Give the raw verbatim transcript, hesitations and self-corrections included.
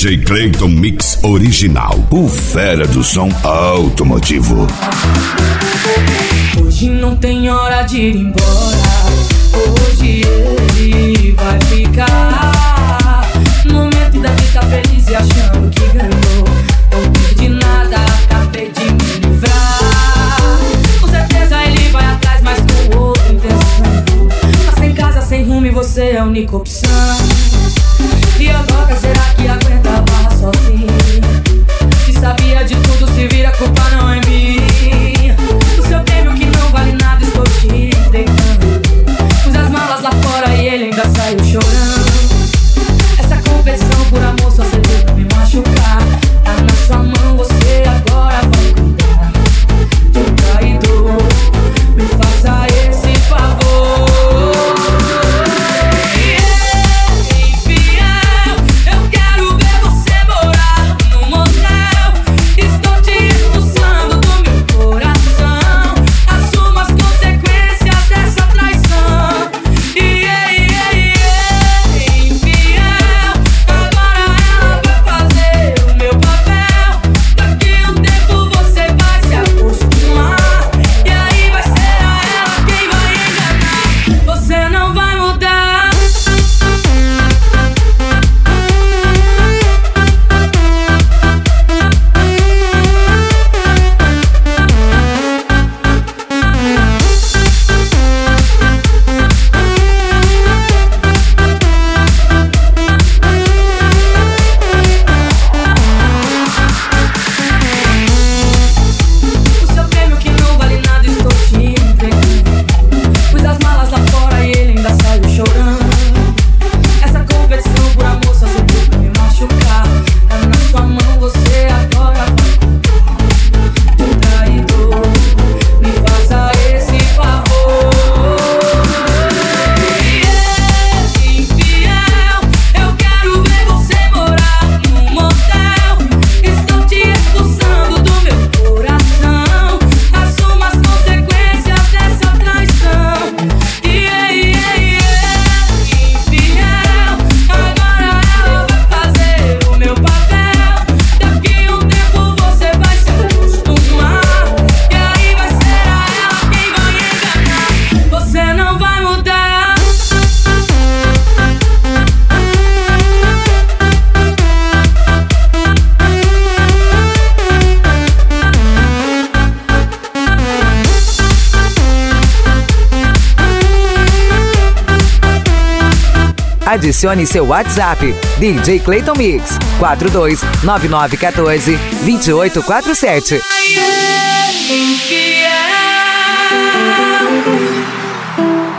J Clayton Mix Original, o fera do som automotivo. Hoje não tem hora de ir embora, hoje ele vai ficar. No momento da vista feliz e achando que ganhou, não perdi nada, acabei de me livrar. Com certeza ele vai atrás, mas com outra intenção. Tá sem casa, sem rumo e você é a única opção. E agora será que aguenta a barra sozinho? Se sabia de tudo, se vira, a culpa não é minha. O seu prêmio que não vale nada, estou te entregando. Pus as malas lá fora e ele ainda saiu chorando. Essa competição por amor só serviu pra me machucar. Tá na sua mão, você agora vai cuidar de um traidor. Me faça esse favor. Adicione seu WhatsApp, D J Clayton Mix, quatro dois nove nove um quatro, dois oito quatro sete. Infiel.